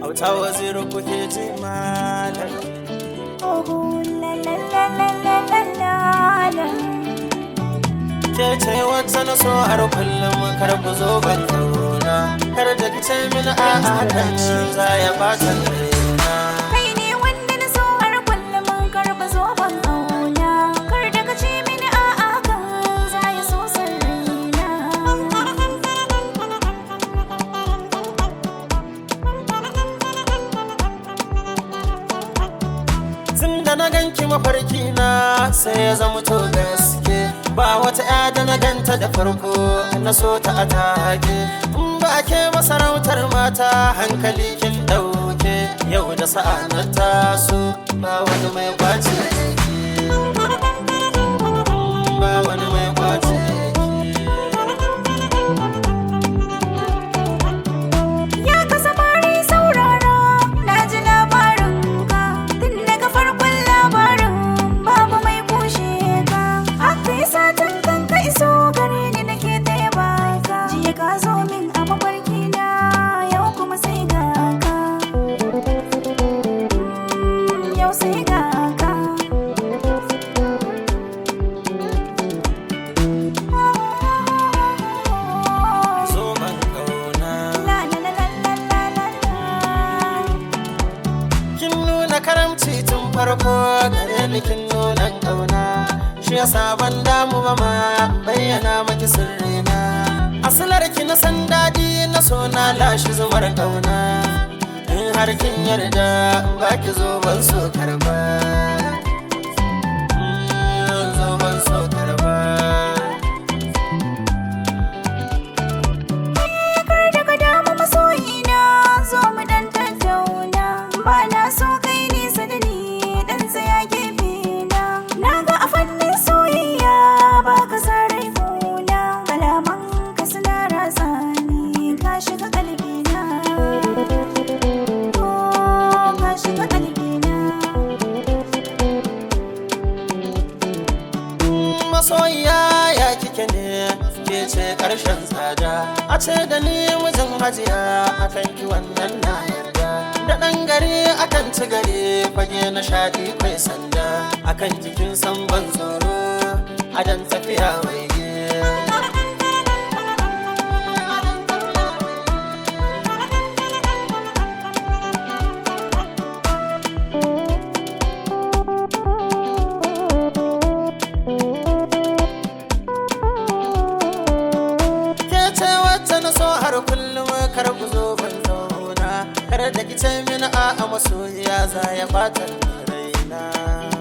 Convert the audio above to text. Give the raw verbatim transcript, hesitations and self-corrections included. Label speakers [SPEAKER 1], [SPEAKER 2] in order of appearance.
[SPEAKER 1] auta waziri kuke ji malam.
[SPEAKER 2] Oh la la la la la la la.
[SPEAKER 1] Ke ce wata na so har kullum kar ku zo ban kauna, kar da ki ce min a'a kan za ya bata raina.
[SPEAKER 2] Kai ne wanda na so har kullum kar ku zo ban kauna, kar da ka ce mini a'a kan za ya so san raina.
[SPEAKER 1] Tun da na ganki mafarki na sai ya zama to gaske, ba wata ya da na ganta da farko na so ta a take. In ba ke masarautar mata hankali kin dauke, yau da sa'a na taso ba wani mai kwace ki, ba wani mai kwace ki.
[SPEAKER 2] Ya kasa bari saurara, na ji labarin ka, tun daga farkon labarin babu mai kushe ka. Haka yasa tun kan ka iso gare ni nake taya baka. Jiya ka zo min a mafarki na, yau kuma sai ga ka. Yau sai ga ka.
[SPEAKER 1] Zo ban kauna,
[SPEAKER 2] La la la la la la la la.
[SPEAKER 1] kin nuna karamci tun farko gare ni, kin nuna kauna. Shi yasa ban damu ba ma bayyana maki sirrina. Asalar ki na san daɗi na so na lashi zumar kauna. In har kin yarda ba ki zo ban so karba. Mm, zo ban so karba.
[SPEAKER 2] Kar da ka damu masoyina, zo mu dan tattauna. Ba na so kai nisa da ni, dan tsaya gefe na. Na ga a fannin soyayya ba ka sa rai kuna. Kalaman ka suna ratsa ni, ka shiga kalbina. Oh, ka shiga kalbina.
[SPEAKER 1] Masoyiya ya kike ne, ke ce karshen tsada. A ce da ni mijin hajiya akan ki wannan na yarda. Da ɗan gari akan ci gari fage na shaɗi kai sanda. Akan jikin san ban tsoro adan tafiya waige. Ke ce wacce na so har kullum kar ku zo ban zauna, kar da ki ce min a'a masoyiya za ya bata raina.